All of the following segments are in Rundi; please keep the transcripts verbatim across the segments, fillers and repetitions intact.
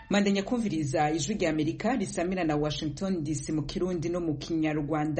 Mandanya kumviriza ijwi rya Amerika risamira na Washington D C mu Kirundi no mu Kinyarwanda.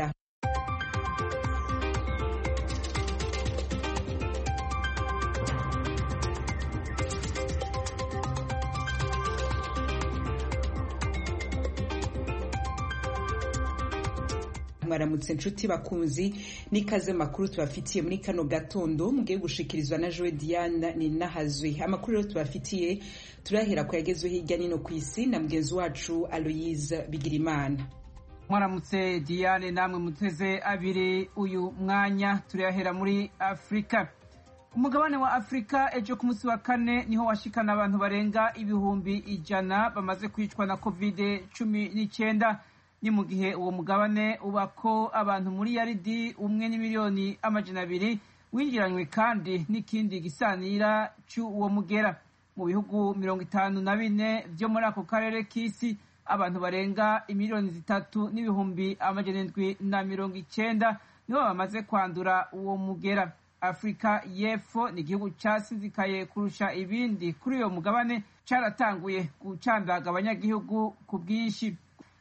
Mwaramutse nshuti bakunzi nikaze makuru tubafitiye muri kano gatondo mugiye gushikirizwa na Joe Diane ni nahazwe. Amakuru rero tubafitiye turahera ko yagezwe hirya nino ku isi na mugenzi wacu Aloise Bigirimana. Mwaramutse Diane, namwe muteze abiri uyu mwanya turahera muri Afrika. Umugabane wa Afrika ejo ku munsi wa kane niho washikana abantu barenga ibihumbi ijana bamaze kwicwa na covid cumi n'icyenda. Ni mu gihe uwo mugabane ubako abantu muri yaridi umwe n'imiliyoni amajana abiri winjiranywe kandi n'ikindi gisanira cy'uwo mugera. Mu bihugu mirongo itanu na bine byo muri ako karere k'isi abantu barenga imiliyoni zitatu n'ibihumbi amajana indwi na mirongo icyenda nibo bamaze kwandura uwo mugera. Afrika y'Epfo ni igihugu cyasizikaye kurusha ibindi kuri uyo mugabane, cyaratanguye gucandaga abanyagihugu ku bwinshi.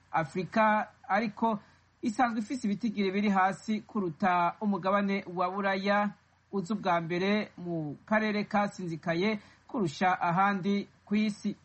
Afrika ariko isanzwe ifise ibitigiri biri hasi kuruta umugabane wa Buraya uzi ubwa mbere mu karere kasinzikaye kurusha ahandi ku isi.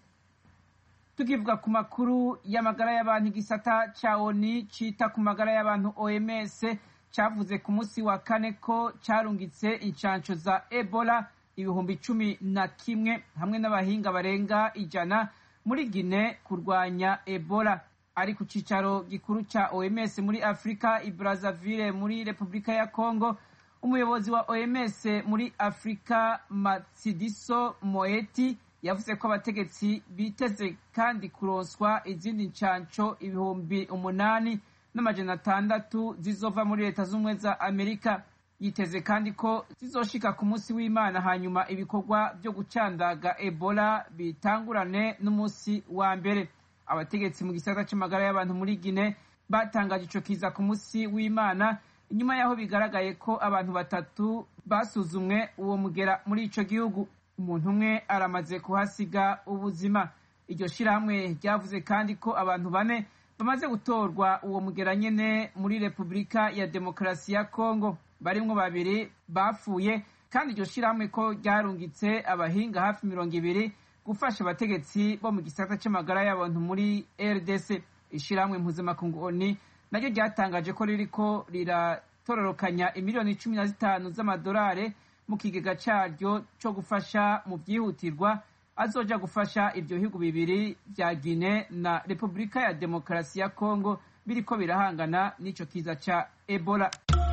Tukivuga ku makuru y'amagara y'abantu, igisata ca O N U cita ku magara y'abantu O M S cavuze ku munsi wa kane ko carungitse incanco za Ebola ibihumbi cumi na kimwe hamwe n'abahinga barenga ijana muri Guinea kurwanya Ebola. Ari ku cicaro gikuru ca O M S muri Afrika i Brazzaville muri Republika ya Congo, umuyobozi wa O M S muri Afrika Matsidiso Moeti yavuze ko abategetsi biteze kandi kuronswa izindi ncanco ibihumbi umunani n'amajana atandatu zizova muri Leta z'Ubumwe za Amerika. Yiteze kandi ko zizoshika ku munsi w'Imana hanyuma ibikorwa byo gucandaga Ebola bitangurane n'umunsi wa mbere. Abategetsi mu gisata c'amagara y'abantu muri Guinea batangaje ico kiza ku munsi w'Imana inyuma yaho bigaragaye ko abantu batatu basuzumwe uwo mugera muri ico gihugu. Umuntu umwe aramaze kuhasiga ubuzima. Iryo shirahamwe ryavuze kandi ko abantu bane bamaze gutorwa uwo mugera nyene muri Republika ya Demokarasi ya Congo, barimwo babiri bapfuye, kandi iryo shirahamwe ko ryarungitse abahinga hafi mirongo ibiri gufasha abategetsi bo mu gisata c'amagara y'abantu muri R D C. Ishirahamwe mpuzamakungu O N U naryo ryatangaje ko ririko riratororokanya imiliyoni cumi na zitanu z'amadolari mu kigega caryo co gufasha mu vyihutirwa azoja gufasha ivyo bihugu bibiri vya Guinea na Republika ya Demokarasi ya Congo biriko birahangana n'ico kiza ca Ebola.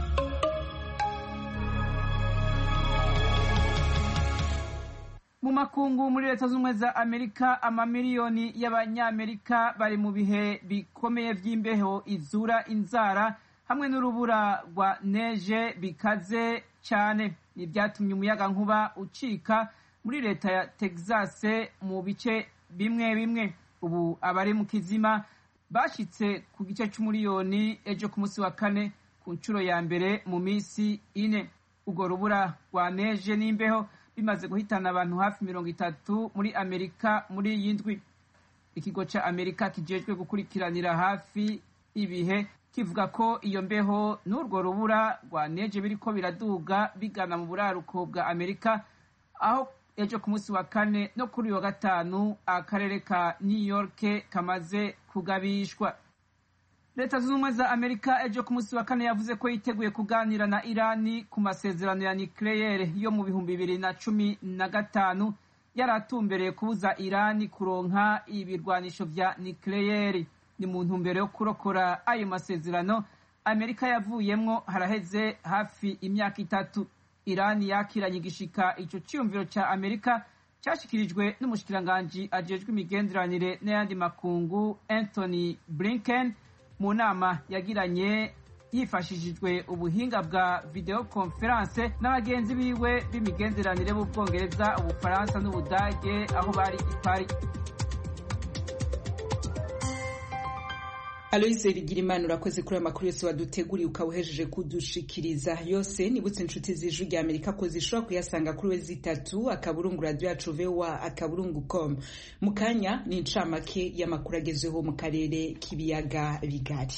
Mu makungu muri Leta z'Ubumwe za Amerika, amamiliyoni y'abanyamerika bari mu bihe bikomeye vy'imbeho izura inzara hamwe n'urubura rwa neje bikaze cyane. Nivyatumye umuyaga nkuba ucika muri leta ya Texas mu bice bimwe bimwe. Ubu abari mu kizima bashitse ku gice c'umuriyoni ejo ku munsi wa kane ku ncuro ya mbere mu misi ine. Urwo rubura rwa neje n'imbeho bimaze guhitana abantu hafi mirongo itatu muri Amerika muri iyi ndwi. Ikigo ca Amerika kijejwe gukurikiranira hafi ibihe kivuga ko iyo mbeho n'urwo rubura rwa neje biriko biraduga bigana mu buraruko bwa Amerika, aho ejo ku munsi wa kane no kuri wa gatanu akarere ka New York kamaze kugabishwa. Leta z'Ubumwe za Amerika ejo ku munsi wa kane yavuze ko yiteguye kuganira na Irani ku masezerano ya nucleaire yo mu bihumbi bibiri na cumi na gatanu yaratumbereye kubuza Irani kuronka ibirwanisho vya nucleaire. Ni mu ntumbero yo kurokora ayo masezerano Amerika yavuyemwo haraheze hafi imyaka itatu. Irani yakiranye igishika ico ciyumviro ca Amerika cyashikirijwe n'umushikiranganji ajejwe imigenderanire n'ayandi makungu Anthony Blinken mu nama yagiranye yifashishijwe ubuhinga bwa video conference n'abagenzi biwe b'imigenderanire b'Ubwongereza, Ubufaransa n'Ubudage aho bari i Paris. Aloise Bigirimana urakoze kuri amakuru yose waduteguriye ukawuhejeje kudushikiriza yose. Nibutse inshuti z'Ijwi rya Amerika ko zishobora kuyasanga kuri wezi itatu akaburungu radio yacu voa akaburungu com. Mukanya ni incamake y'amakuru agezeho mu karere k'ibiyaga bigari.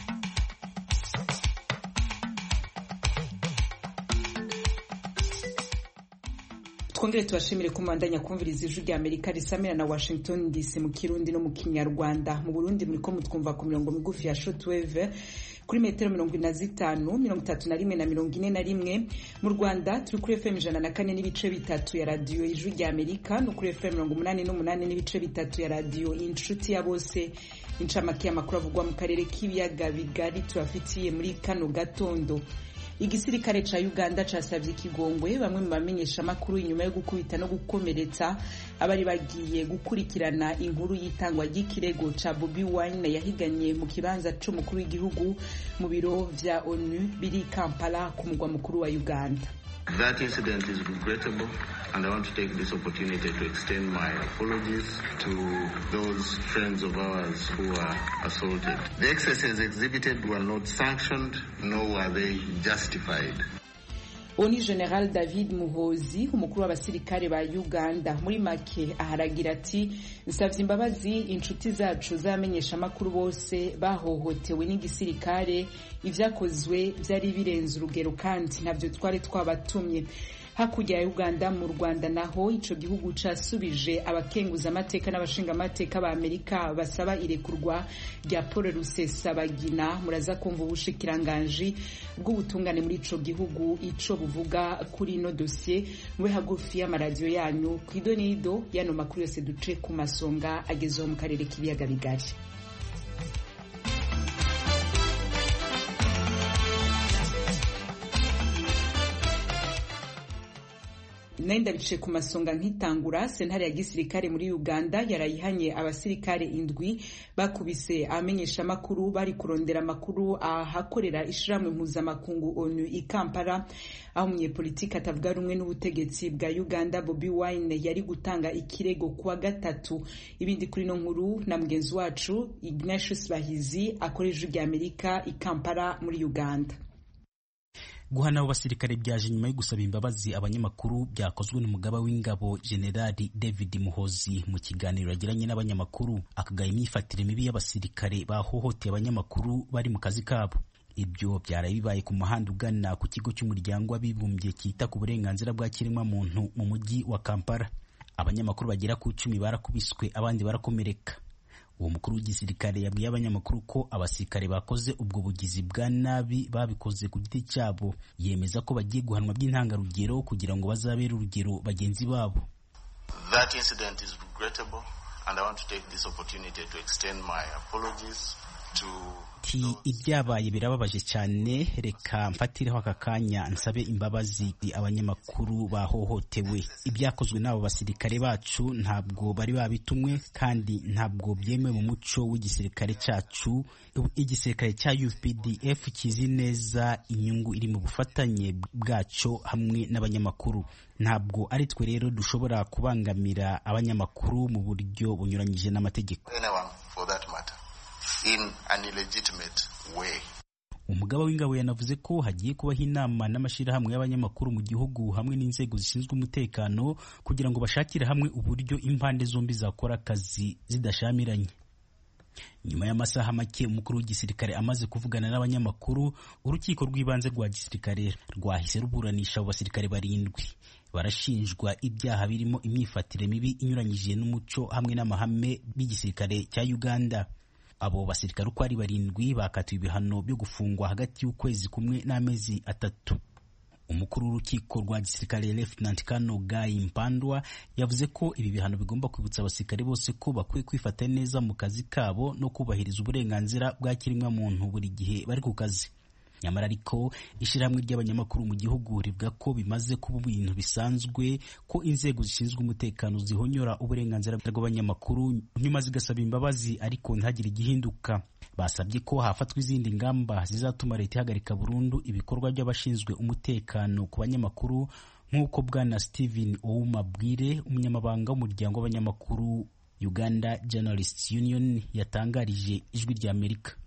Twongere tubashimire kumandanya kumviriza Ijwi rya Amerika risamira na Washington D C mu Kirundi no mu Kinyarwanda. Mu Burundi muriko mutwumva ku mirongo migufi ya shortwave kuri metero mirongo ine na zitanu, mirongo itatu na rimwe na mirongo ine na rimwe. Mu Rwanda turi kuri F M ijana na kane n'ibice bitatu ya radio Ijwi rya Amerika no kuri F M mirongo umunani n'umunani n'ibice bitatu ya radio Inshuti ya Bose. Incamake y'amakuru avugwa mu karere k'ibiyaga bigari tubafitiye muri kano gatondo. Igisirikare ca Uganda casavye ikigongwe bamwe mu bamenyesha makuru inyuma yo gukubita no gukomeretsa abari bagiye gukurikirana inkuru y'itangwa ry'ikirego ca Bobi Wine yahiganye mu kibanza c'umukuru w'igihugu mu biro vya ONU biri Kampala ku mugwa mukuru wa Uganda. That incident is regrettable, and I want to take this opportunity to extend my apologies to those friends of ours who were assaulted. The excesses exhibited were not sanctioned, nor were they justified. Oni General David Muhozi umukuru w'abasirikare ba Uganda muri make aharagira ati nsavye imbabazi inshuti zacu zamenyesha makuru bose bahohotewe n'igisirikare ivyakozwe vyari birenze urugero kandi navyo twari twabatumye. Hakurya ya Uganda mu Rwanda naho ico gihugu casubije abakenguza amateka n'abashinga amateka ba Amerika basaba irekurwa rya Paul Rusesabagina. Muraza kumva ubushikiranganje bw'ubutungane muri ico gihugu ico buvuga kuri no dossier mwe hagufi y'amaradio yanyu kwidonido yano makuru yose duce ku masonga agezeho mu karere k'ibiyaga bigari. Nenda bice ku masonga nkitangura. Sentare ya gisirikare muri Uganda yarayihanye abasirikare indwi bakubise amenyesha makuru bari kurondera makuru ahakorera ishiramwe mpuzamakungu ONU i Kampala aho umunyepolitiki atavuga rumwe n'ubutegetsi bwa Uganda Bobi Wine yari gutanga ikirego kuwa gatatu. Ibindi kuri no nkuru na mugenzi wacu Ignatius Bahizi akoresha rya Amerika i Kampala muri Uganda. Guhana abo basirikare byaje nyuma yo gusaba imbabazi abanyamakuru byakozwe n'umugaba w'ingabo Generali David Muhozi mu kiganiro yagiranye n'abanyamakuru akagaya imyifatire mibi y'abasirikare bahohoteye abanyamakuru bari mu kazi kabo. Ibyo byaraye bibaye ku muhanda ugana ku kigo cy'umuryango w'abibumbye kita ku burenganzira bwa kiremwa muntu mu mujyi wa Kampala. Abanyamakuru bagera ku icumi barakubiswe abandi barakomereka. Uwo mukuru w'igisirikare yabwiye abanyamakuru ko abasirikare bakoze ubwo bugizi bwa nabi babikoze ku giti cyabo. Yemeza ko bagiye guhanwa by'intangarugero kugira ngo bazabere urugero bagenzi babo. That incident is regrettable, and I want to take this opportunity to extend my apologies to Ti ibyabaye birababaje cyane, reka mfatireho aka kanya nsabe imbabazi abanyamakuru bahohotewe. Ibyakozwe n'abo basirikare bacu ntabwo bari babitumwe kandi ntabwo byemewe mu muco w'igisirikare cyacu. Igisirikare cya U P D F kizi neza inyungu iri mu bufatanye bwacu hamwe n'abanyamakuru. Ntabwo ari twe rero dushobora kubangamira abanyamakuru mu buryo bunyuranyije n'amategeko. In an illegitimate way. Umugaba w'ingabo yanavuze ko hagiye kubaho inama n'amashirahamwe y'abanyamakuru mu gihugu hamwe n'inzego zishinzwe umutekano kugira ngo bashakire hamwe uburyo impande zombi zakora akazi zidashamiranye. Nyuma y'amasaha make umukuru w'igisirikare amaze kuvugana n'abanyamakuru, urukiko rw'ibanze rwa gisirikare rwahise ruburanisha abo basirikare barindwi. Barashinjwa ibyaha birimo imyifatire mibi inyuranyije n'umuco hamwe n'amahame b'igisirikare cya Uganda. Abo basirikare uko ari barindwi bakatiwe ibihano byo gufungwa hagati y'ukwezi kumwe n'amezi atatu. Umukuru w'urukiko rwa gisirikare Lieutenant Colonel Guy Mpandwa yavuze ko ibi bihano bigomba kwibutsa abasirikare bose ko bakwiye kwifata neza mu kazi kabo no kubahiriza uburenganzira bwa kiremwa muntu buri gihe bari ku kazi. Nyamara ariko ishyirahamwe ry'abanyamakuru mu gihugu rivuga ko bimaze kuba ibintu bisanzwe ko inzego zishinzwe umutekano zihonyora uburenganzira bw'abanyamakuru nyuma zigasaba imbabazi ariko ntihagire igihinduka. Basabye ko hafatwa izindi ngamba zizatuma leta ihagarika burundu ibikorwa by'abashinzwe umutekano ku banyamakuru nk'uko bwana Stephen Ouma Bwire umunyamabanga w'umuryango w'abanyamakuru Uganda Journalists Union yatangarije Ijwi rya Amerika.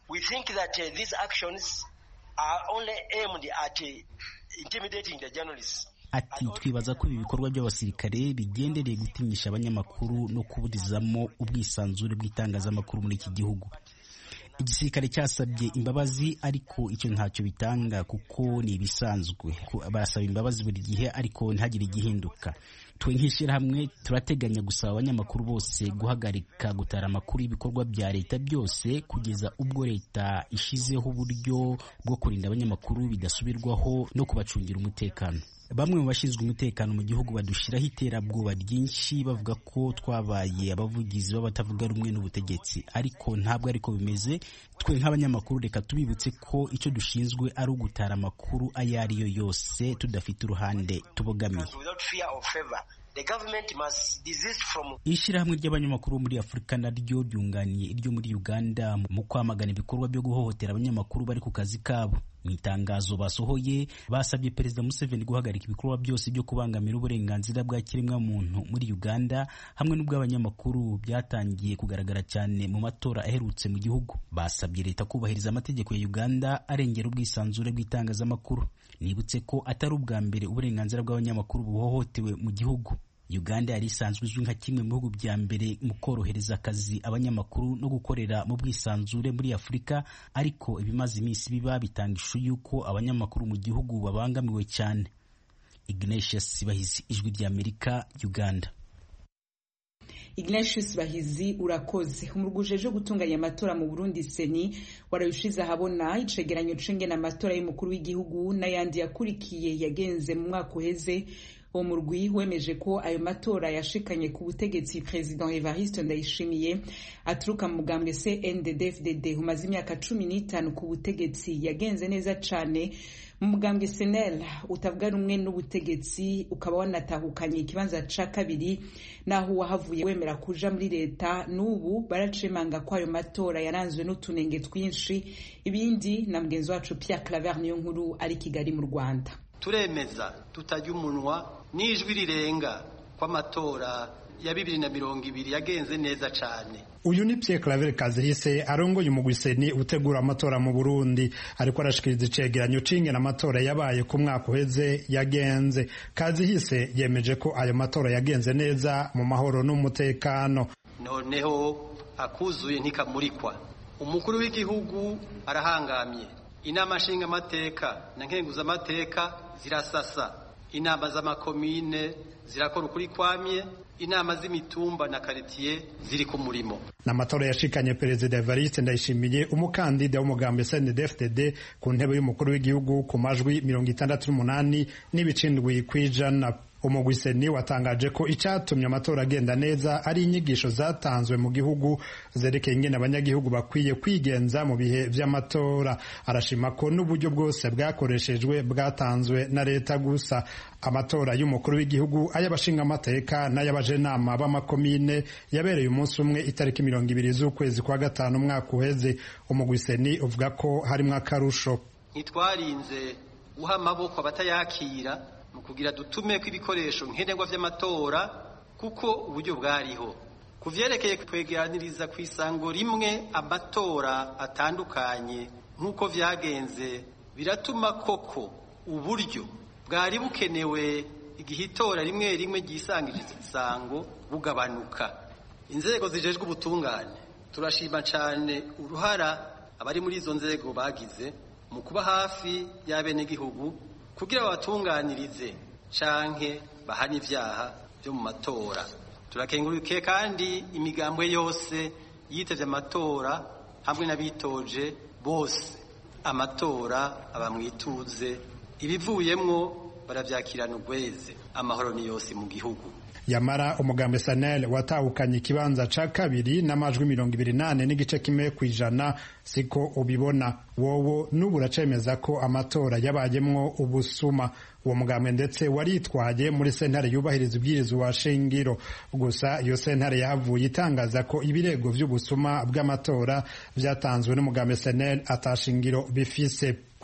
We think that uh, these actions are only aimed at uh, intimidating the journalists. Ati twibaza ko ibi bikorwa by'abasirikare bigendereye gutinyisha abanyamakuru no kuburizamo ubwisanzure bw'itangazamakuru muri iki gihugu. Igisirikare cyasabye imbabazi ariko icyo ntacyo bitanga kuko ni ibisanzwe. Barasaba imbabazi buri gihe ariko ntagire igihinduka. Twe nk'ishyirahamwe turateganya gusaba abanyamakuru bose guhagarika gutara amakuru y'ibikorwa bya leta byose kugeza ubwo leta ishizeho uburyo bwo kurinda abanyamakuru bidasubirwaho no kubacungira umutekano. Bamwe mu bashinzwe umutekano mu gihugu badushiraho iterabwoba ryinshi bavuga ko twabaye abavugizi b'abatavuga rumwe n'ubutegetsi, ariko ntabwo ariko bimeze. Twe nk'abanyamakuru reka tubibutse ko icyo dushinzwe ari ugutara amakuru ayo ari yo yose tudafite uruhande tubogamiye. Ishyirahamwe ry'abanyamakuru muri Afurika naryo ryunganiye iryo muri Uganda mu kwamagana ibikorwa byo guhohotera abanyamakuru bari ku kazi kabo. Mu itangazo basohoye basabye Perezida Museveni guhagarika ibikorwa byose byo kubangamira uburenganzira bwa kiremwa muntu muri Uganda hamwe n'ubw'abanyamakuru byatangiye kugaragara cyane mu matora aherutse mu gihugu. Basabye leta kubahiriza amategeko ya Uganda arengera ubwisanzure bw'itangazamakuru. Nibutse ko atari ubwa mbere uburenganzira bw'abanyamakuru buhohotewe mu gihugu. Uganda yari isanzwe izwi nka kimwe mu bihugu bya mbere mu korohereza akazi abanyamakuru no gukorera mu bwisanzure muri Afurika, ariko ibimaze iminsi biba bitanga ishusho y'uko abanyamakuru mu gihugu babangamiwe cyane. Ignatius Bahizi, Ijwi ry'Amerika, Uganda. Ignatius Bahizi, urakoze. Umuruguje jo gutunganya amatora mu Burundi Seni warayushize ahabona icegeranyo cenge n'amatora y'umukuru w'igihugu n'ayandi yakurikiye yagenze mu mwaka uheze. Umurwi wemeje ko ayo matora yashikanye ku butegetsi President Evariste Ndayishimiye aturuka mu mugambwe C N D D F D D umaze imyaka cumi n'itanu ku butegetsi yagenze neza cane. Mu mugambwe S N L utavuga rumwe n'ubutegetsi ukaba wanatahukanye ikibanza ca kabiri, naho wahavuye wemera kuja muri leta. N'ubu baracemanga ko ayo matora yaranzwe n'utunenge twinshi. Ibindi na mugenzi wacu Pierre Claver niyo nkuru ari Kigali mu Rwanda. Turemeza tutajya umunwa n'ijwi rirenga kw'amatora ya bibiri na mirongo ibiri yagenze neza cyane. Uyu ni Pierre Claver Kazihise arongoye umugwi Seni utegura amatora mu Burundi, ariko arashikiriza icegeranyo cinge n'amatora yabaye ku mwaka uheze yagenze. Kazihise yemeje ko ayo matora yagenze neza mu mahoro n'umutekano. Noneho akuzuye ntikamurikwa. Umukuru w'igihugu arahangamye. Inama nshinga amateka na nkenguza amateka zirasasa. Inama z'amakomine zirakora ukuri kwamye. Inama z'imitumba na karitiye ziri ku murimo. N'amatora yashikanye Perezida Evariste Ndayishimiye umukandida w'umugambi C N D D F D D ku ntebe y'umukuru w'igihugu ku majwi mirongo itandatu n'umunani n'ibicindwi kwijana. Umugwi Seni watangaje ko icyatumye amatora agenda neza ari inyigisho zatanzwe mu gihugu zerekeye ingene abanyagihugu bakwiye kwigenza mu bihe vy'amatora. Arashima ko n'uburyo bwose bwakoreshejwe bwatanzwe na leta gusa. Amatora y'umukuru w'igihugu, ay'abashinga amateka n'ay'abajenama b'amakomine yabereye umunsi umwe itariki mirongo ibiri z'ukwezi kwa gatanu umwaka uheze. Umugwi Seni uvuga ko harimo akarusho. Ntitwarinze guha amaboko abatayakira mu kugira dutume ko ibikoresho nkenerwa vy'amatora kuko uburyo bwariho. Kuvyerekeye kwegeraniriza ku isango rimwe amatora atandukanye nk'uko vyagenze biratuma koko uburyo bwari bukenewe igihe itora rimwe rimwe ryisangije isango bugabanuka. Inzego zijejwe ubutungane turashima cyane uruhara abari muri izo nzego bagize mu kuba hafi y'abenegihugu kugira babatunganirize canke bahana ivyaha byo mu matora. Turakengurukiye kandi imigambwe yose yitevye amatora hamwe n'abitoje bose. Amatora abamwituze, ibivuyemwo baravyakirana ugweze. Amahoro ni yose mu gihugu. Yamara umugambi S N L watahukanye ikibanza ca kabiri n'amajwi mirongo ibiri nane n'igice kimwe kwijana. Siko ubibona wowo, n'ubu uracemeza ko amatora yabayemwo ubusuma. Uwo mugambi ndetse waritwaye muri sentare yubahiriza ibwirizwa shingiro. Gusa iyo sentare yavuye itangaza ko ibirego vy'ubusuma bw'amatora vyatanzwe n'umugambi S N L atashingiro bifise.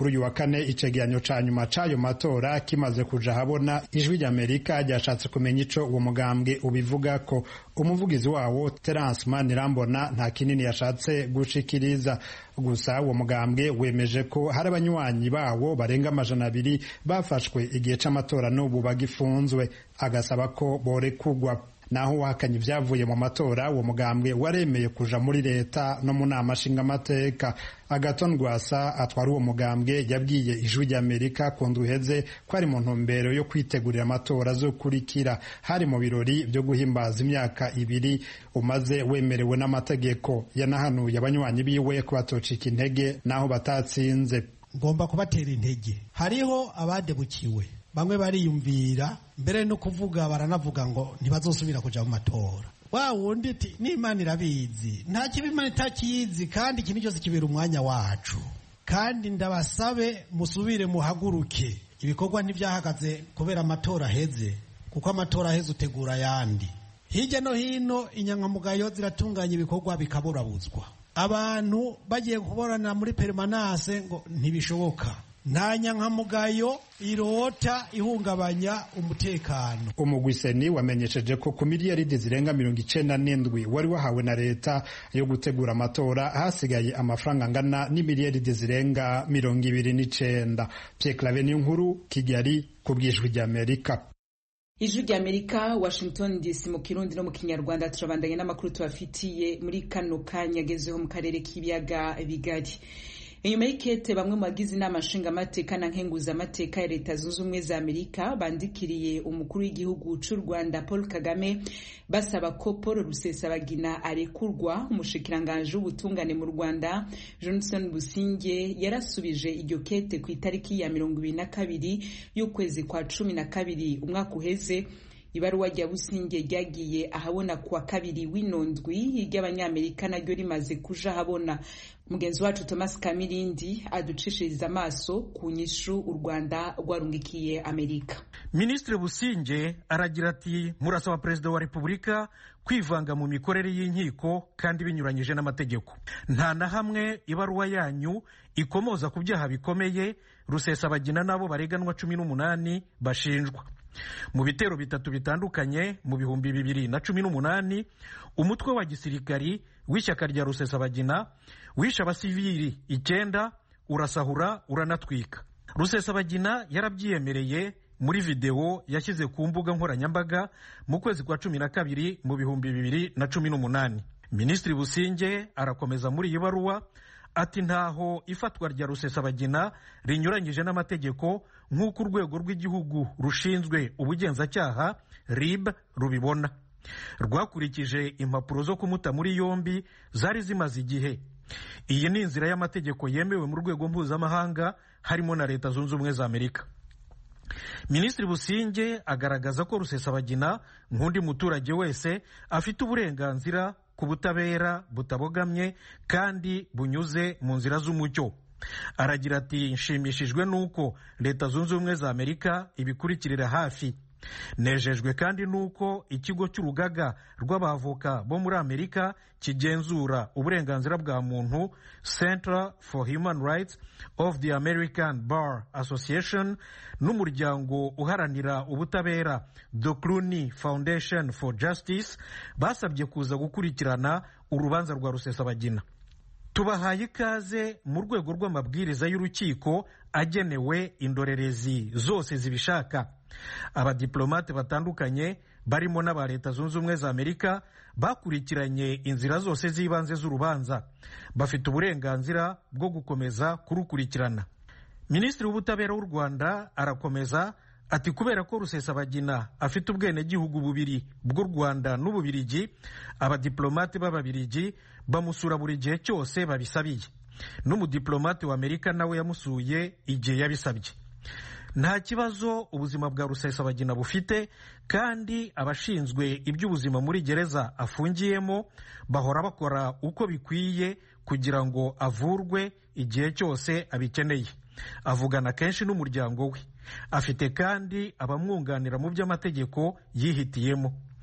kuri uyu wa kane icegeranyo ca nyuma c'ayo matora kimaze kuja habona, ijwi ry'Amerika ryashatse kumenya ico uwo mugambwe ubivuga ko. Umuvugizi wawo Terence Manirambona nta kinini yashatse gushikiriza, gusa uwo mugambwe wemeje ko hari abanywanyi bawo barenga amajana abiri bafashwe igihe c'amatora n'ubu bagifunzwe, agasaba ko borekugwa. Naho wahakanye ivyavuye mu matora, uwo mugambwe waremeye kuja muri leta no mu nama nshingamateka. Agaton Rwasa atwara uwo mugambwe yabwiye ijwi ry'Amerika ku ndwi iheze ko ari mu ntumbero yo kwitegurira amatora azokurikira. Hari mu birori vyo guhimbaza imyaka ibiri umaze wemerewe n'amategeko. Yanahanuye abanywanyi biwe ko batocika intege naho batatsinze. Ngomba kubatera intege. Hariho abadebukiwe, bamwe bariyumvira mbere no kuvuga, baranavuga ngo ntibazosubira kuja mu matora. Wa wundi ati n'Imana irabizi, nta kibi Imana itakizi, kandi ikintu cyose kibera umwanya wacu. Kandi ndabasabe musubire muhaguruke, ibikorwa ntibyahagaze kubera amatora heze, kuko amatora heze utegura yandi. Hirya no hino inyankamugayo ziratunganya ibikorwa bikaburabuzwa. Abantu bagiye kuborana muri permanence ngo ntibishoboka. Nta nyankamugayo irota ihungabanya umutekano. Umugwiseni wamenyesheje ko ku miliyaridi zirenga mirongo icenda n'indwi wari wahawe na leta yo gutegura amatora, hasigaye amafaranga angana n'imiliyaridi zirenga mirongo ibiri n'icenda. Pierre Claver Niyonkuru, Kigali, ku bw'ijwi ry'Amerika. Ijwi ry'Amerika, Washington D C, mu Kirundi no mu Kinyarwanda. Turabandanya n'amakuru tubafitiye muri kano kanya agezeho mu karere k'ibiyaga bigari. Inyuma y'ikete bamwe mu bagize inama nshingamateka na nkenguzamateka ya Leta Zunze Ubumwe za Amerika bandikiriye umukuru w'igihugu c'u Rwanda Paul Kagame basaba ko Paul Rusesabagina arekurwa. Umushikiranganje w'ubutungane mu Rwanda Johnson Businge yarasubije iryo kete ku itariki ya mirongo ibiri na kabiri y'ukwezi kwa cumi na kabiri umwaka uheze. Ibaruwa rya Businge ryagiye ahabona kuwa kabiri w'inondwi ry'abanyamerika naryo rimaze kuja habona. Mugenzi wacu Thomas Kamirindi aducishiriza amaso ku nyishu u Rwanda rwarungikiye Amerika. Ministre Businge aragira ati murasaba Perezida wa Repubulika kwivanga mu mikorere y'inkiko kandi binyuranyije n'amategeko. Nta na hamwe ibaruwa yanyu ikomoza ku byaha bikomeye Rusesabagina nabo bareganwa cumi n'umunani bashinjwa. Mu bitero bitatu bitandukanye mu bihumbi bibiri na cumi n'umunani, umutwe wa gisirikari w'ishyaka rya Rusesabagina wishe abasivili icyenda, urasahura uranatwika. Rusesabagina yarabyiyemereye muri video yashyize ku mbuga nkoranyambaga mu kwezi kwa cumi na kabiri mu bihumbi bibiri na cumi n'umunani. Minisitiri Businge arakomeza muri iyi baruwa ati ntaho ifatwa rya Rusesabagina rinyuranyije n'amategeko nk'uko urwego rw'igihugu rushinzwe ubugenzacyaha R I B rubibona. Rwakurikije impapuro zo kumuta muri yombi zari zimaze igihe. Iyi ni inzira y'amategeko yemewe mu rwego mpuzamahanga harimo na Leta Zunze Ubumwe za Amerika. Minisitiri Businge agaragaza ko Rusesabagina nk'undi muturage wese afite uburenganzira ku butabera butabogamye kandi bunyuze mu nzira z'umucyo. Aragira ati nshimishijwe nuko Leta Zunze Ubumwe za Amerika ibikurikirira hafi. Nejejwe kandi nuko ikigo cy'urugaga rw'abavoka bo muri Amerika kigenzura uburenganzira bwa muntu Center for Human Rights of the American Bar Association n'umuryango uharanira ubutabera The Clooney Foundation for Justice basabye kuza gukurikirana urubanza rwa Rusesabagina. Tubahaye ikaze mu rwego rw'amabwiriza y'urukiko agenewe indorerezi zose zibishaka. Abadiplomate batandukanye barimo n'aba Leta Zunze Ubumwe za Amerika bakurikiranye inzira zose z'ibanze z'urubanza, bafite uburenganzira bwo gukomeza kurukurikirana. Minisitiri w'ubutabera w'u Rwanda arakomeza ati kubera ko Rusesabagina afite ubwenegihugu bubiri bw'u Rwanda n'Ububirigi, abadiplomate b'Ababirigi bamusura buri gihe cyose babisabiye. N'umudiplomate wa Amerika nawe yamusuye igihe yabisabye. Nta kibazo ubuzima bwa Rusesabagina bufite, kandi abashinzwe iby'ubuzima muri gereza afungiyemo bahora bakora uko bikwiye kugira ngo avurwe igihe cyose abikeneye. Avugana kenshi n'umuryango we. Afite kandi abamwunganira mu by'amategeko yihitiyemo.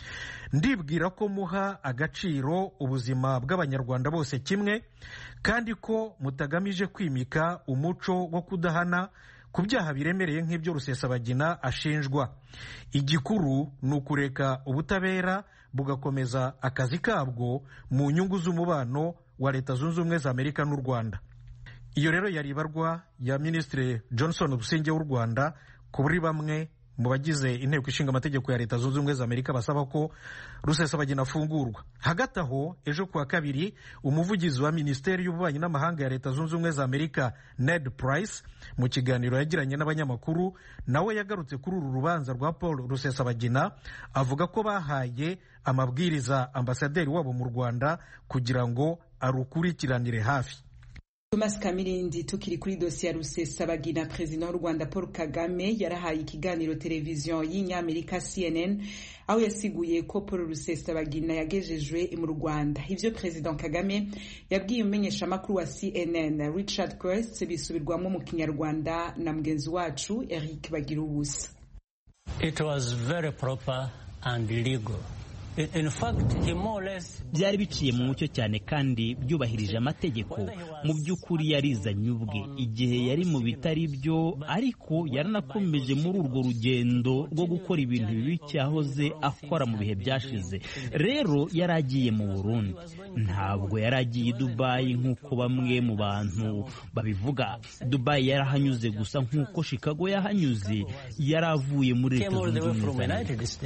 ndibwira ko muha agaciro ubuzima bw'abanyarwanda bose kimwe kandi ko mutagamije kwimika umuco wo kudahana ku byaha biremereye nk'ibyo Rusesabagina ashinjwa. Igikuru ni ukureka ubutabera bugakomeza akazi kabwo mu nyungu z'umubano wa Leta Zunze Ubumwe za Amerika n'u Rwanda. Iyo rero yari ibarwa ya Minisitiri Johnson Busingye w'u Rwanda kuri bamwe mu bagize inteko ishinga amategeko ya Leta Zunze Ubumwe za Amerika basaba ko Rusesabagina afungurwa. Hagati aho ejo kuwa kabiri umuvugizi wa Minisiteri y'Ububanyi n'Amahanga ya Leta Zunze Ubumwe za Amerika Ned Price mu kiganiro yagiranye n'abanyamakuru nawe yagarutse kuri uru rubanza rwa Paul Rusesabagina avuga ko bahaye amabwiriza ambasaderi wabo mu Rwanda kugira ngo arukurikiranire hafi. Thomas Kamirindi, tukiri kuri dosiye ya Rusesabagina, Perezida w'u Rwanda Paul Kagame yarahaye ikiganiro televiziyo y'Inyamerika C N N aho yasiguye ko Paul Rusesabagina yagejejwe mu Rwanda. Ivyo Perezida Kagame yabwiye umumenyeshamakuru wa C N N Richard Quest bisubirwamo mu Kinyarwanda na mugenzi wacu Eric Bagirubusa. It was very proper and legal. In fact, he more or less byari biciye mu mucyo cyane kandi byubahirije amategeko. Mu by'ukuri yarizanye ubwe igihe yari mu bitari byo, ariko yaranakomeje muri urwo rugendo rwo gukora ibintu bibi cyahoze akora mu bihe byashize. Rero yaragiye mu Burundi, ntabwo yaragiye Dubai nk'uko bamwe mu bantu babivuga. Dubai yarahanyuze gusa nk'uko Chicago yahanyuze. Yaravuye muri Leta Zunze Ubumwe za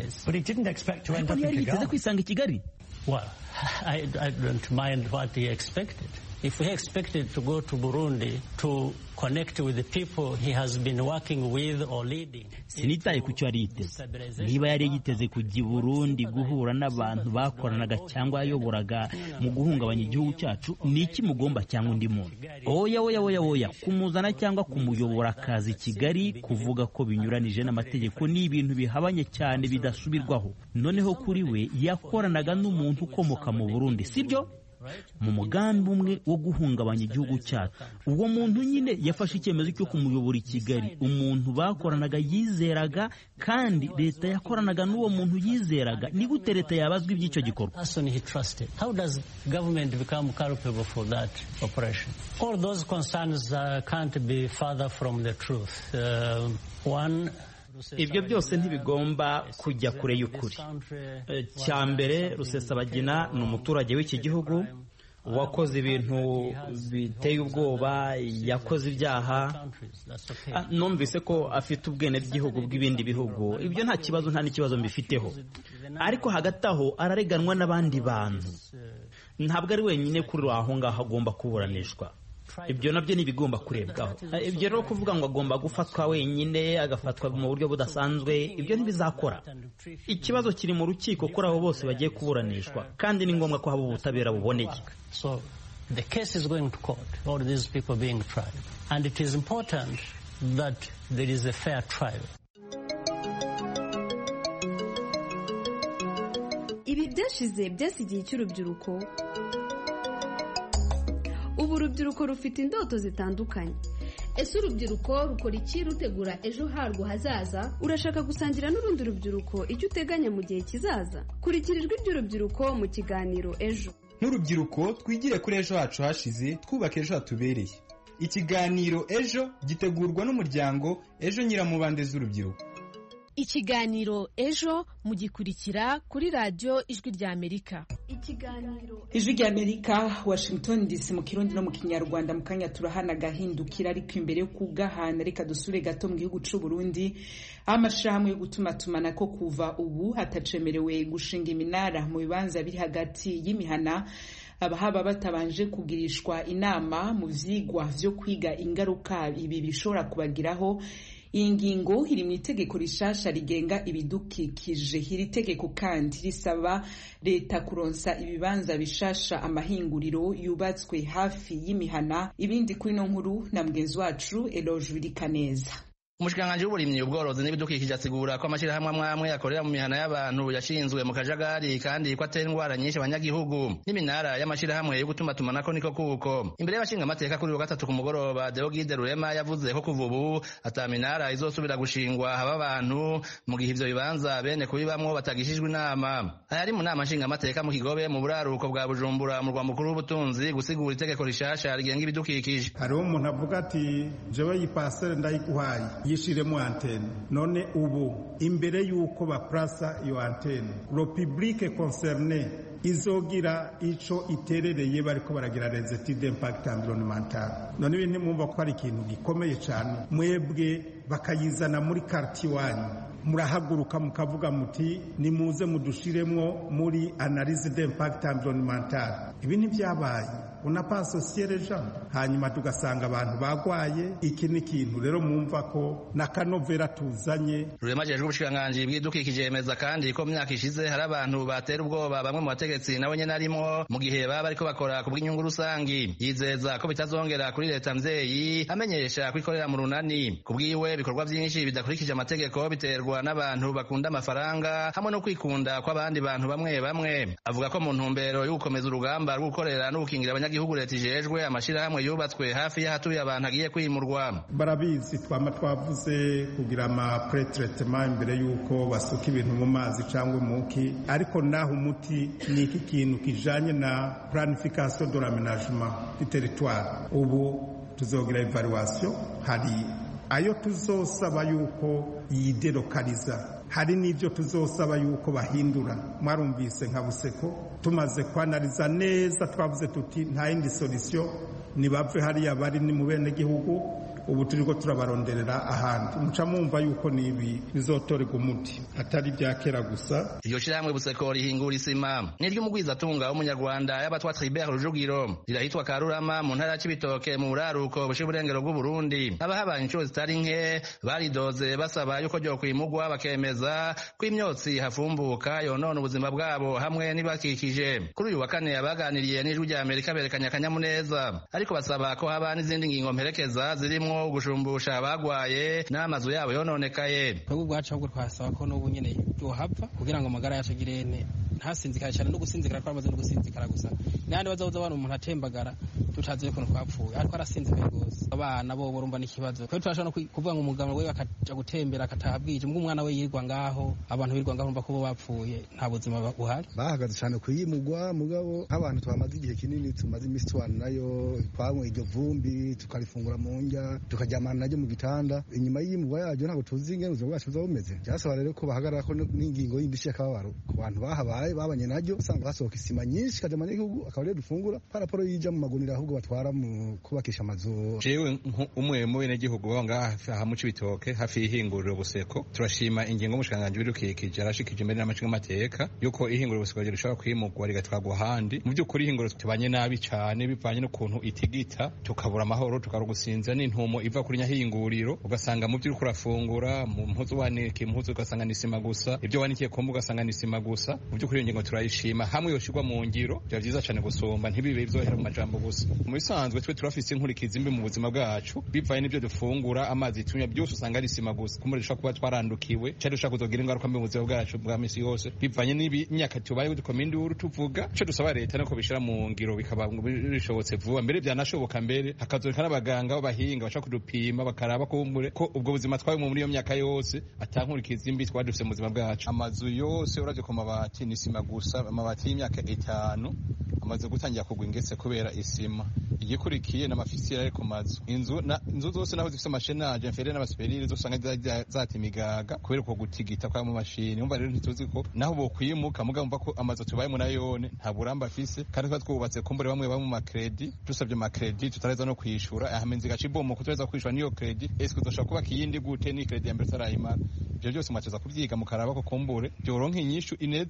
Amerika. Kwisanga i Kigali. Well, I, I don't mind what he expected. If he expected to go to Burundi to connect with the people he has been working with or leading. Sinitaye ku cyo yari yiteze. Niba yari yiteze kujya i Burundi guhura n'abantu bakoranaga cyangwa yayoboraga mu guhungabanya igihugu cyacu, ni iki mugomba cyangwa undi muntu? Oya oya oya oya kumuzana cyangwa kumuyobora akazi i Kigali kuvuga ko binyuranije n'amategeko ni ibintu bihabanye cyane bidasubirwaho. Noneho kuri we yakoranaga n'umuntu ukomoka mu Burundi, sibyo? Mu mugambi umwe wo guhungabanya igihugu cyacu. Uwo muntu nyine yafashe icyemezo cyo kumuyobora i Kigali, umuntu bakoranaga yizeraga kandi leta yakoranaga n'uwo muntu yizeraga. Ni gute leta yabazwa iby'icyo gikorwa? How does government become culpable for that operation? All those concerns uh, can't be further from the truth. Uh, one Ibyo byose ntibigomba kujya kure y'ukuri. Cya mbere, Rusesabagina ni umuturage w'iki gihugu wakoze ibintu biteye ubwoba, yakoze ibyaha. Numvise ko afite ubwene bw'igihugu bw'ibindi bihugu. Ibyo nta kibazo, nta n'ikibazo mbifiteho. Ariko hagati aho arareganwa n'abandi bantu. Ntabwo ari wenyine kuri aho ngaho agomba kuburanishwa. Ibyo nabyo nibigomba kurebwaho. Ibyo rero kuvuga ngo agomba gufatwa wenyine, agafatwa mu buryo budasanzwe, ibyo ntibizakora. Ikibazo kiri mu rukiko kuri abo bose bagiye kuburanishwa, kandi ni ngombwa ko haba ubutabera buboneye. So the case is going to court, all these people being tried, and it is important that there is a fair trial. Ibi byashize byasigiye cy'urubyiruko. Ubu urubyiruko rufite indoto zitandukanye. Ese urubyiruko rukora iki rutegura ejo harwo hazaza? Urashaka gusangira n'urundi rubyiruko icyo uteganya mu gihe kizaza? Kurikira ijwi ry'urubyiruko mu kiganiro Ejo. N'urubyiruko twigire kuri ejo hacu hashize, twubake ejo hatubereye. Ikiganiro Ejo gitegurwa n'umuryango Ejo Nyiramubande z'urubyiruko. Ikiganiro Ejo mugikurikira kuri radio Ijwi rya Amerika. Ikiganiro Ijwi rya Amerika, Washington D C mu Kirundi no mu Kinyarwanda. Mu kanya turahana gahindukira, ariko imbere yo kugahana reka dusure gato mu gihugu cy'u Burundi. Amashirahamwe yo gutuma tumana ko kuva ubu hatacemerewe gushinga iminara mu bibanza biri hagati y'imihana abahaba batabanje kugirishwa inama mu vyigwa vyo kwiga ingaruka ibi bishobora kubagiraho. Iyi ngingo iri mu itegeko rishasha rigenga ibidukikije. Iri tegeko kandi risaba leta kuronsa ibibanza bishasha amahinguriro yubatswe hafi y'imihana. Ibindi kuri no nkuru na mugenzi wacu Eloge Wirikaneza. Umushikiranganji w'uburimyi ubworozi n'ibidukikije asigura ko amashirahamwe amwe amwe akorera mu mihana y'abantu yashinzwe mu kajagari kandi ko atera indwara nyinshi abanyagihugu n'iminara y'amashirahamwe yo gutuma tumanako niko kuko. Imbere y'abashinga amateka kuri uwo gatatu ku mugoroba Deogide Rurema yavuze ko kuva ubu ata minara izosubira gushingwa haba abantu mu gihe ivyo bibanza bene kubibamwo batagishijwe inama. Ayari mu nama nshinga amateka mu Kigobe mu buraruko bwa Bujumbura mu rwa mukuru w'ubutunzi gusigura itegeko rishasha rigenga ibidukikije. Hariho umuntu avuga ati jewe iyi parcelle ndayiguhaye yishiremo antenne, none ubu imbere yuko baprasa iyo antenne le public concerné izogira ico iterereye bariko baragira les études d'impact environnemental. None ibintu mwumva ko ari ikintu gikomeye cyane, mwebwe bakayizana muri quartier wanyu murahaguruka mukavuga muti nimuze mudushiremwo muri analyse d'impact environnemental. Ibi ntibyabaye unapa associer les gens, hanyuma tugasanga abantu bagwaye. Iki ni kintu rero mwumva ko nakanovera tuzanye. Rurema jeje ubushikiranganji bw'idukikije yemeza kandi ko myaka ishize hari abantu batera ubwoba bamwe mu bategetsi nabo nyene arimo mu gihe baba bariko bakora ku bw'inyungu rusangi. Yizeza ko bitazongera kuri leta mvyeyi, amenyesha kwikorera mu runani. Kubwiwe bikorwa byinshi bidakurikije amategeko biterwa n'abantu bakunda amafaranga hamwe no kwikunda kw'abandi bantu bamwe bamwe. Avuga ko mu ntumbero yo gukomeza urugamba rwo gukorera no gukingira abanyagihugu leta ijejwe amashirahamwe yubatswe hafi y'ahatuye abantu agiye kwimurwa. Barabizi twama twavuze kugira ama pre-traitement imbere yuko basuka ibintu mu mazi cyangwa muki, ariko naho umuti ni iki kintu kijanye na planification de l'aménagement du territoire. Ubu tuzogira evaluation, hari ayo tuzosaba yuko yidelokaliza, hari n'ibyo tuzosaba yuko bahindura. Mwarumvise nka Buseko tumaze kwanaliza neza twavuze tuti nta yindi solution, nibave hariya bari ni mu bene gihugu. Ubu turiko turabaronderera ahandi, muca mumva yuko nibi bizotorerwa umuti atari byakera gusa. Iryo shirahamwe Buseko rihingura isima niryo umugwiza tunga w'umunyarwanda y'abatwa Tribert Rujugiro rirahitwa Karurama mu ntara y'Cibitoke mu buraruko bushe burengero bw'u Burundi. Abahabaye inshuro zitari nke baridoze basaba yuko ryo kwimugwa bakemeza ko imyotsi hafumbuka yonona ubuzima bwabo hamwe nibakikije. Kuri uyu wa kane abaganiriye n'ijwi rya Amerika berekanye akanyamuneza, ariko basaba ko haba n'izindi ngingo mperekeza zirimo gushumbusha abagwaye n'amazu yabo yononekaye. Twebwe ubwacu ahubwo twasaba ko n'ubu nyene yohapfa kugira ngo amagara yacu agirene ntasinzikara cyane no gusinzikara ko amaze no gusinzikara gusa n'andi bazabuza abantu umuntu atembagara tutazi ko twapfuye ariko arasinzikaye gose. Abana bo borumva n'ikibazo ko turashaka no kuvuga ngo umugabo we akaja gutembera akatahabwije mbwo umwana we yirwa ngaho abantu birwa ngaho ko bo bapfuye nta buzima buhari. Bahagaze cyane kuyimugwa mugabo nk'abantu twamaze igihe kinini tumaze imisi twana nayo twamwe iryo vumbi tukarifungura mu njya tukaryamana najyo mu gitanda. Inyuma y'imugwa yaje ntabwo tuzi ingene ubuzima bwacu bumeze. Byasaba rero ko bahagarara ko n'ingingo y'imbishi y'akababaro ku bantu bahabaye babanye najyo usanga basohoka isima nyinshi kajama n'igihugu akaba rero dufungura paraporo yija mu magunira ahubwo batwara mu kubakisha amazu. Jewe umwe mu bene gihugu baba ngaha aha mu Cibitoke hafi y'ihinguriro Buseko turashima ingingo y'umushikiranganji w'ibidukikije arashikije imbere n'amacinga amateka yuko ihinguriro Buseko rishobora kwimugwa rigatwagwa ahandi. Mu by'ukuri ihinguriro tubanye nabi cyane bivanye n'ukuntu itigita tukabura amahoro tukarugusinza n'intumo iva kuri nyahinguriro ugasanga mu by'ukuri urafungura mu mpuzu wanike impuzu ugasanga nisima gusa ibyo wanikiye kombu ugasanga nisima gusa. Mu by'ukuri iyo ngingo turayishima hamwe yoshirwa mu ngiro bya byiza cyane gusumba ntibibe ibyohera mu majambo gusa. Mu bisanzwe twe turafise inkurikizi mbi mu buzima bwacu bivanye n'ibyo dufungura amazi tunywa byose usanga ari sima gusa kumurisha kuba twarandukiwe cyari dushaka kuzogira ingaruka mbi mu buzima bwacu bwa misi yose bivanye n'ibi myaka tubaye dukoma induru tuvuga cyo dusaba leta nako bishira mu ngiro bikaba bishobotse vuba mbere byanashoboka mbere hakazoka n'abaganga b'abahinga bashaka kudupima bakaraba ko umure ko ubwo buzima twawe muri iyo myaka yose atankurikiza imbi twadufise mu buzima bwacu. Amazu yose uraje ku mabati ni sima gusa, amabati y'imyaka itanu amaze gutangira kugwa ingese kubera isima. Igikurikiye n'amafisira ari ku mazu inzu na inzu zose naho zifite amashenaje inferieur n'abaspirire zose usanga zatimigaga kubera ko gutigita kwa mu mashini. Umva rero ntituzi ko naho bo kwimuka mugamba ko amazu tubaye mu nayone nta buramba afise kandi twa twubatse kumbure bamwe ba mu makredi tusabye makredi tutareza no kwishura ahamenzi gacibomo kutareza kwishura niyo kredi eske uzoshaka kuba kiyindi gute ni kredi ya mbere tarayimara. Ibyo byose mwateza kubyiga mukaraba ko kumbure byoronka inyishu inezira abanyagihugu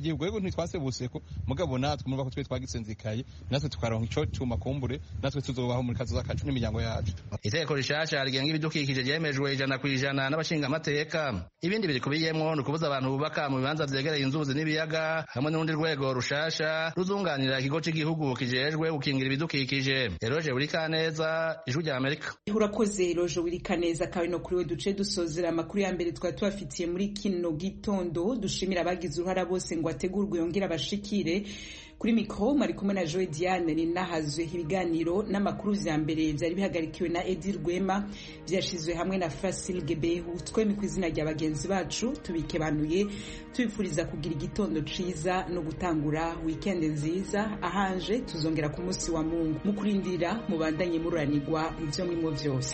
ubwo rero ntitwasebuseko mugabo natwe murumva ko twe twagisenzikaye natwe tukaronka ico cuma kumbure natwe tuzobaho muri kazoza kacu n'imiryango yacu. Iteko rishasha rigenga ibidukikije ryemejwe ijana ku ijana n'abashinga amateka. Ibindi birikubiyemwo ni ukubuza abantu bubaka mu bibanza vyegereye inzuzi n'ibiyaga hamwe n'urundi rwego rushasha ruzunganira ikigo c'igihugu kijejwe gukingira ibidukikije. Eroje Burikaneza, Ijwi rya Amerika. Urakoze Eroje Burikaneza, kawe no kuri we duce dusozera amakuru ya mbere twari tubafitiye muri kino gitondo. Dushimira abagize uruhara bose ngo ategurwe yongera bashikire. Kuri mikro mari kumwe na Joe Diane ni nahazwe ibiganiro n'amakuru vya mbere byari bihagarikiwe na Edir Rwema, byashizwe hamwe na Fasil Gebehu. Twemi kwizina rya bagenzi bacu tubikebanuye tubifuriza kugira igitondo ciza no gutangura weekend nziza. Ahanje tuzongera ku munsi wa Mungu. Mukurindira mubandanye mururanirwa ivyo mwimo vyose.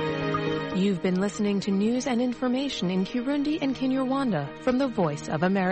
You've been listening to news and information in Kirundi and Kinyarwanda from the Voice of America.